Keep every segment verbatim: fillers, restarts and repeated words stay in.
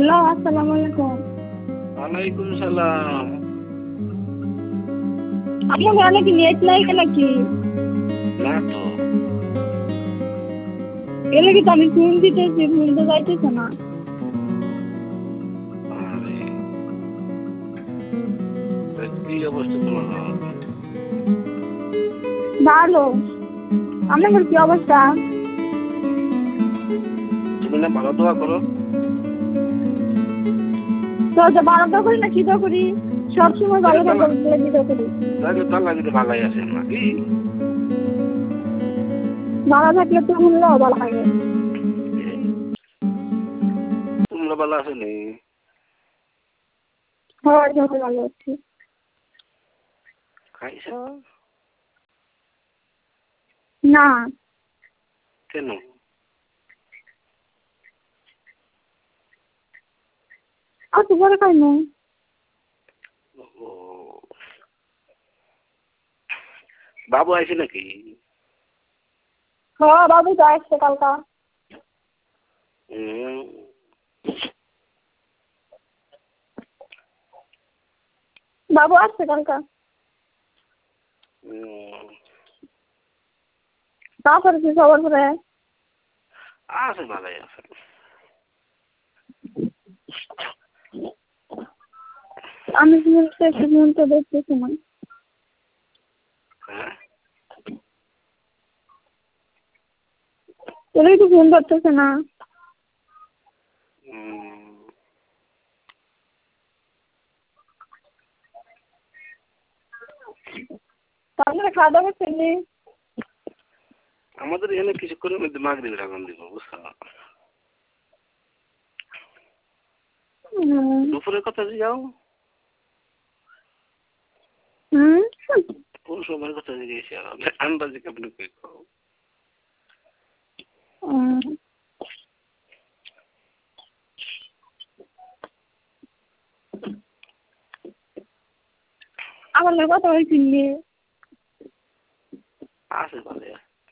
Hello, আসসালামু আলাইকুম। ওয়ালাইকুম সালাম। আপনার ঘরে কি নেট নাই নাকি? না তো। এলে কি আমি ফোন দিতেছি, ফোন তো যাইতেছে না। আরে কি অবস্থা তোমার? ভালো। আপনার কি অবস্থা? তুমি না ভালো দোয়া করো। তো যে ভালো দোয়া করি না কি দোয়া করি? সবসময় ভালো দোয়া করি, দোয়া করি। তাহলে তো আল্লাহ যদি ভালোই আছে নাকি? ভালো থাকলে তো মূল্যও ভালো লাগে। তোমরা ভালো আছো নি? হয় যখন ভালো আছি। খাইছো? না। কেন? আর তো বড় খাই না। ও বাবু আইছে নাকি? হ্যাঁ, বাবু তো আসছে কালকা। হুম। বাবু আসছে কালকা। হুম। তারপরে কি খবর করে? আছে ভালোই আছে। আমি শুনতে শুনতে দেখতেছি না। হ্যাঁ? এটাই তো ফোন করতেছে না। হুম। তাহলে খাওয়া দাওয়া করছেন? আমাদের এখানে কিছুক্ষণের মধ্যে মাগরিবের আজান দিব, বুঝছো? দুপুরের কথা যাও। হুম। কোন সময়ের কথা জিজ্ঞেস আন্দাজে কেমন কই খাও? আমার লোক কথা হয়েছিল। আছে ভালো।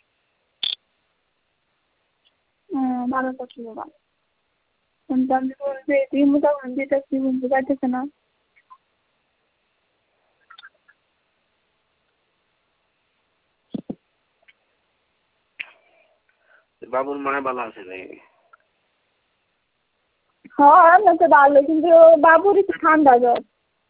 ভালো তো ছিল না। কিন্তু আমি বলছি তুই মোটামুটি দিতেছি বলতে পারতেছে না। বাবুর মায় ভালো আছে নাকি? হ্যাঁ আমি তো ভালো, কিন্তু বাবুর একটু ঠান্ডা জ্বর।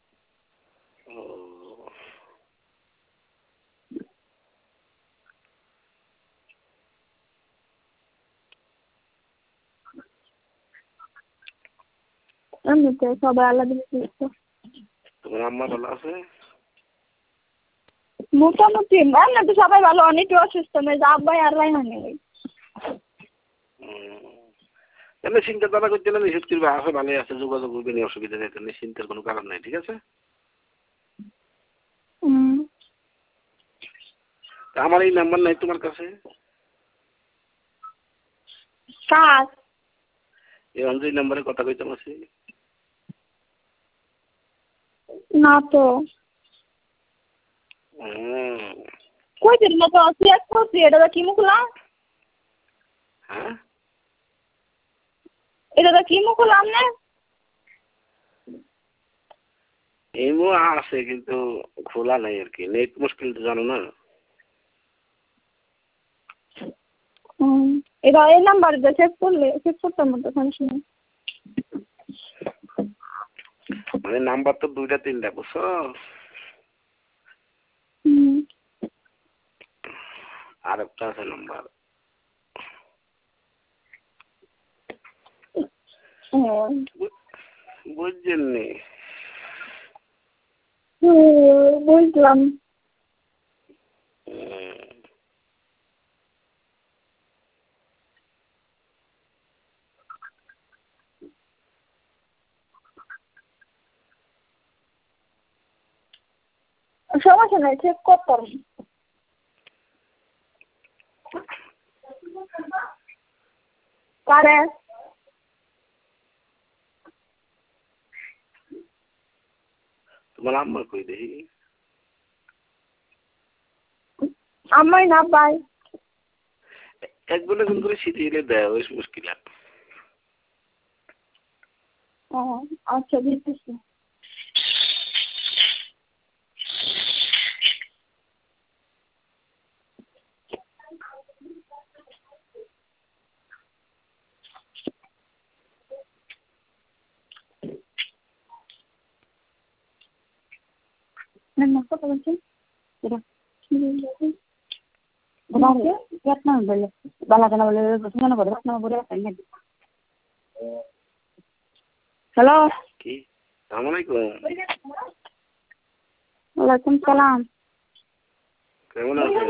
এমনিতে সবাই আলাদা দিচ্ছে। তোমার আম্মা ভালো আছে? মোটামুটি এমনি তো সবাই ভালো, অনেকে অসুস্থ নয়, আব্বাই আর রাইহান নেই। তাহলে চিন্তা তারা করতে না, নিষেধ করবে আছে ভালোই আছে, যোগাযোগ করবে নিয়ে অসুবিধা নেই, তাহলে চিন্তার কোনো কারণ নেই, ঠিক আছে? আমার এই নাম্বার নাই তোমার কাছে? কাজ এই অঞ্জলি নাম্বারে কথা কইতাম আছে? না তো। কই দিন না তো চেক করছি, এটা কি মুখলাম? হ্যাঁ, এটা কি মুখলাম না? এমও আছে কিন্তু খোলা নাই আর কি, নেট মুশকিল তো জানো না। এটা এই নাম্বারটা চেক করলে চেক করতাম মতো সমস্যা নেই। মানে নাম্বার তো দুইটা তিনটা, বুঝছো? আর একটা আছে নাম্বার। বুঝছেন নি? বুঝলাম। সমস্যা নাই, চেক করতাম। কারে তোমার আম্মা কই দেখি? আমায় না পাই। এক বলে কোন করে শীতে এলে দেয়, ওই মুশকিল। ও আচ্ছা দিতেছি। না না কত বলছেন? এটা কেটনা বলে বালা কেন বলে কেন বলে কেন বলে হ্যালো কি আসসালামু আলাইকুম। ওয়ালাইকুম সালাম। কেমন আছেন?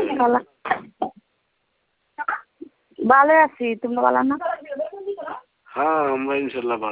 ভালো আছি, তোমরা ভালো না? হ্যাঁ আমরা ইনশাল্লাহ ভালো।